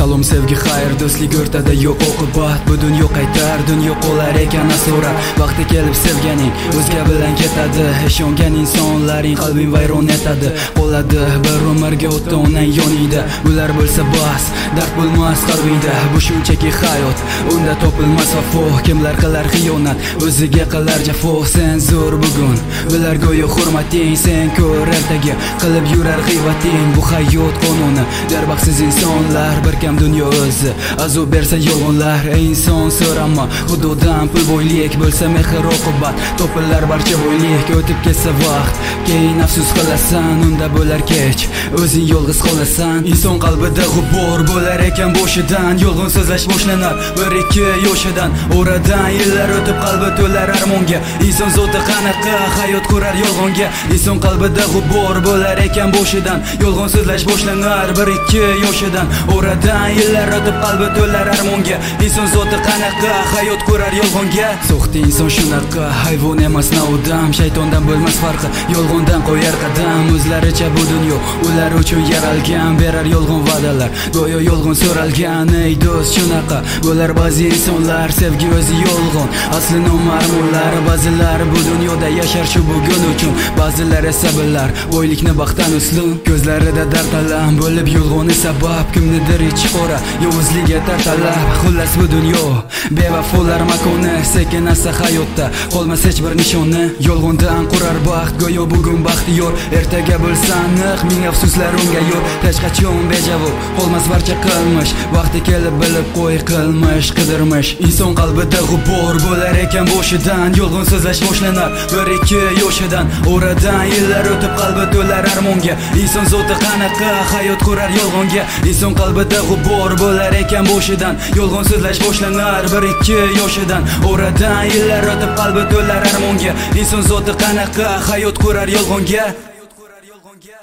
Salom sevgi xayr do'stlik o'rtada yo'q oqibat. Bu dunyo qaytar, dunyo qolar ekan asura. Vaqti kelib sevganing o'zga bilan ketadi. Ishongan insonlaring qalbing vayron etadi. Qoladi bir umrga o'tda onang yoningda. Bular bo'lsa bas, dard bo'lmas qalbingda. Bu shunchaki hayot, unda topilmas vafo. Kimlar qilar xiyonat, o'ziga qilar jafo. Sen zo'r bugun, bular go'yo hurmating. Sen ko'r ertaga qilib yurar g'iybating. Bu hayot qonuni, darbaxtsiz insonlar. Bir kam dunyo o'zi azob bersa yolg'onlar. Ey inson so'rama xudodan pul boylik, bo'lsa mehr oqibat topilar barcha boylik. O'tib ketsa vaqt, keyin afsus qilasan, unda bo'lar kech, o'zing yolg'iz qolasan. Inson qalbida g'ubor bo'lar ekan boshidan, yolg'on so'zlash boshlanar 1-2 yoshidan. Oradan yillar o'tib qalbi to'lar armonga. Inson zoti qanaqa hayot ko'rar yolg'onga. Inson qalbida g'ubor bo'lar ekan boshidan, yolg'on so'zlash boshlanar 1-2 yoshidan. Oradan yillar o'tib qalbi to'lar armonga. Inson zoti qanaqa hayot ko'rar yolg'onga. So'xti inson shunaqa, hayvon emas na odam. Shaytondan bo'lmas farqi, yolg'ondan qo'yar qadam. O'zlaricha bu dunyo ular uchun yaralgan. Berar yolg'on va'dalar, go'yo yolg'on so'ralgan. Ey do'st shunaqa bo'lar ba'zi insonlar. Sevgi o'zi yolg'on, asli noma'lumlar. Ba'zilar bu dunyoda yashar shu bugun uchun, ba'zilar esa bilar boylikni baxtdan ustun. Ko'zlarida dard alam bo'lib yolg'oni sabab, kimnidir ichi qora yovuzligiga tartalab. Xullas bu dunyo bevafolar makoni, sekin asta hayotda qolmas hech bir nishoni. Yolg'ondan qurar baxt, go'yo bugun baxtiyor, ertaga bo'lsa aniq ming afsuslar unga yo'q. Hech qachon bejavob qolmas barcha qilmish, vaqti kelib bilib qo'y qilmish qidirmish. Inson qalbida g'ubor bo'lar ekan boshidan, yolg'on so'zlash boshlanar 1-2 yoshidan. Oradan yillar o'tib qalbi to'lar armonga. Inson zoti qanaqa hayot ko'rar yolg'onga. Inson qalbida g'ubor bo'lar ekan boshidan, yolg'on so'zlash boshlanar 1-2 yoshidan. Oradan yillar o'tib qalbi to'lar armonga. Inson zoti qanaqa hayot ko'rar yolg'onga.